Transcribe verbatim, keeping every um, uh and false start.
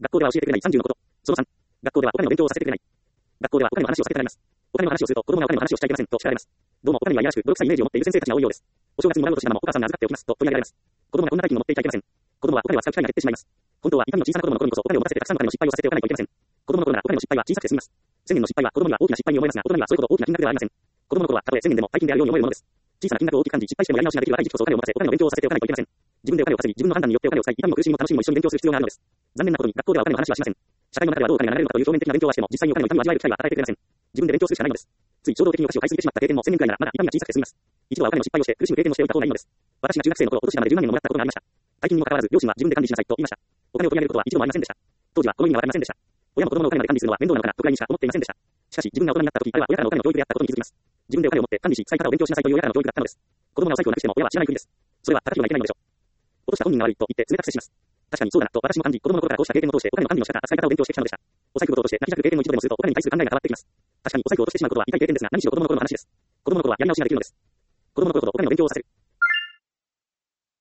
学校では教えてくれないさんじゅうのこと。そのさん、学校ではお金の勉強をさせてくれない。学校ではお金の話をさせてくれます。お金の話をすると子供がお金の話をしちゃいけませんと叱られます。どうもお金にはいやらしく泥臭いイメージを持っている先生たちが多いようです。お正月にもらうとしたらもお母さんが預かっておきますと取り上げられます。子供がこんな大金を持っていちゃいけません。子供はお金を使う機会が減ってしまいます。本当は痛みの小さな子供の頃にこそお金を持たせてたくさんのお金の失敗をさせておかないといけません。子供の頃ならお金の失敗は小さくて済みます。千円の失敗は子供には大きな失敗に思えますが、大人にはそれほど大きな金額ではありません。子供の頃はたとえ千円でも大金であるように思えるものです。小さな金額を大きく感じ失敗してもやり直しができる若い時期こそお金を持たせお金の勉強をさせておかないといけません。自分でお金を稼ぎ、自分の判断によってお金を使い、痛みも苦しみも楽しみも一緒に勉強する必要があるのです。残念なことに学校ではお金の話はしません。社会の中ではどうお金が流れるのかという表面的な勉強はしても、実際にお金の痛みを味わえる機会は与えてくれません。自分で勉強するしかないのです。つい衝動的にお菓子を買いすぎてしまった経験も千円くらいならまだ痛みが小さくて済みます。一度はお金の失敗をして苦しむ経験をしておいた方がいいのです。私が中学生の頃、お年玉でじゅうまんえんをもらったことがありました。大金にもかかわらず、両親は自分で管理しなさいと言いました。お金を取り上げることは一度もありませんでした。当時はこの意味がわかりませんでした。親も子供のお金まで管理するのは面倒なのかなとくらいにしか思っていませんでした。しかし、自分が大人になった時、あれは親からのお金の教育であったことに気づきます。自分でお金を持って管理し、使い方を勉強しなさいという親からの教育だったのです。子供がお財布をなくしても親は知らないふりです。それは叩きはいけないのでしょう。落とした本人が悪いと言って冷たく接します。確かにそうだなと私も感じ、子供の頃からこうした経験を通してお金の管理の仕方、使い方を勉強してきたのでした。お財布ごととして泣きじゃく経験を一度でもするとお金に対する考えが変わってきます。確かにお財布を落としてしまうことは痛い経験ですが、何しろ子供の頃の話です。子供の頃はやり直しができるのです。子供の頃ほどお金の勉強をさせる。